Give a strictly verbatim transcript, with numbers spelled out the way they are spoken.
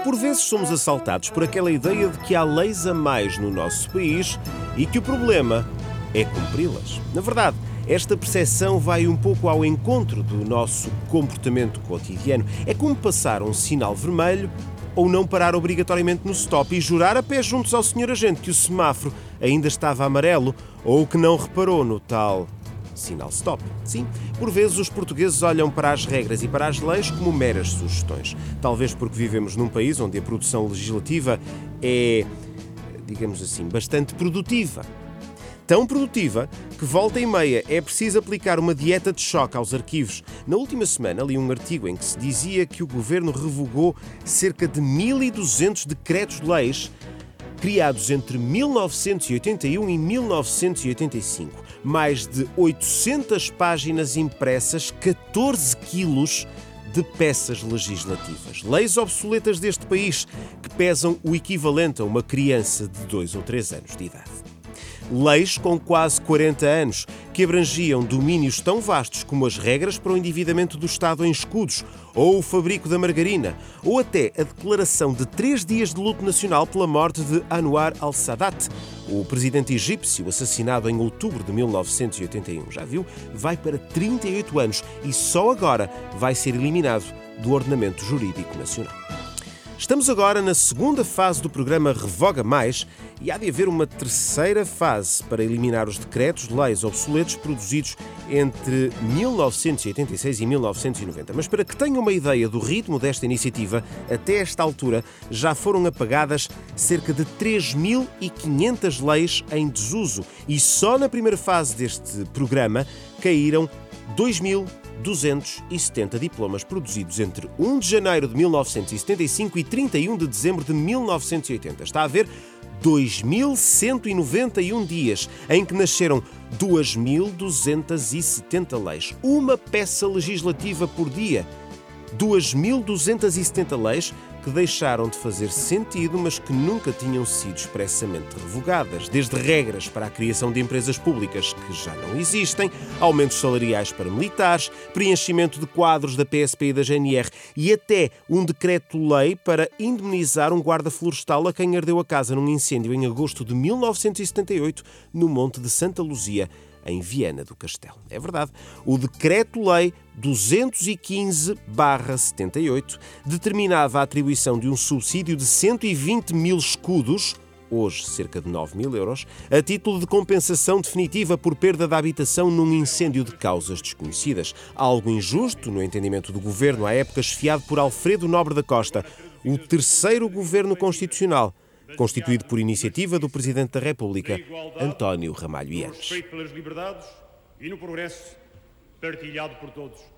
Por vezes somos assaltados por aquela ideia de que há leis a mais no nosso país e que o problema é cumpri-las. Na verdade, esta percepção vai um pouco ao encontro do nosso comportamento cotidiano. É como passar um sinal vermelho ou não parar obrigatoriamente no stop e jurar a pé juntos ao senhor agente que o semáforo ainda estava amarelo ou que não reparou no tal sinal stop. Sim, por vezes os portugueses olham para as regras e para as leis como meras sugestões. Talvez porque vivemos num país onde a produção legislativa é, digamos assim, bastante produtiva. Tão produtiva que, volta e meia, é preciso aplicar uma dieta de choque aos arquivos. Na última semana li um artigo em que se dizia que o governo revogou cerca de mil e duzentos decretos-leis criados entre mil novecentos e oitenta e um e mil novecentos e oitenta e cinco. Mais de oitocentas páginas impressas, catorze quilos de peças legislativas. Leis obsoletas deste país que pesam o equivalente a uma criança de dois ou três anos de idade. Leis com quase quarenta anos, que abrangiam domínios tão vastos como as regras para o endividamento do Estado em escudos, ou o fabrico da margarina, ou até a declaração de três dias de luto nacional pela morte de Anwar al-Sadat, o presidente egípcio assassinado em outubro de mil novecentos e oitenta e um. Já viu? Vai para trinta e oito anos e só agora vai ser eliminado do ordenamento jurídico nacional. Estamos agora na segunda fase do programa Revoga Mais e há de haver uma terceira fase para eliminar os decretos, leis obsoletos produzidos entre mil novecentos e oitenta e seis e mil novecentos e noventa. Mas para que tenham uma ideia do ritmo desta iniciativa, até esta altura já foram apagadas cerca de três mil e quinhentas leis em desuso e só na primeira fase deste programa caíram dois mil duzentos e setenta diplomas produzidos entre primeiro de janeiro de mil novecentos e setenta e cinco e trinta e um de dezembro de mil novecentos e oitenta. Está a ver? dois mil cento e noventa e um dias em que nasceram duas mil duzentas e setenta leis. Uma peça legislativa por dia. duas mil duzentas e setenta leis que deixaram de fazer sentido, mas que nunca tinham sido expressamente revogadas. Desde regras para a criação de empresas públicas que já não existem, aumentos salariais para militares, preenchimento de quadros da P S P e da G N R e até um decreto-lei para indemnizar um guarda florestal a quem ardeu a casa num incêndio em agosto de mil novecentos e setenta e oito no Monte de Santa Luzia, em Viana do Castelo. É verdade, o Decreto-Lei duzentos e quinze barra setenta e oito determinava a atribuição de um subsídio de cento e vinte mil escudos, hoje cerca de nove mil euros, a título de compensação definitiva por perda da habitação num incêndio de causas desconhecidas. Algo injusto, no entendimento do governo à época chefiado por Alfredo Nobre da Costa, o terceiro governo constitucional, constituído por iniciativa do Presidente da República, António Ramalho Yanes. No respeito pelas liberdades e no progresso partilhado por todos.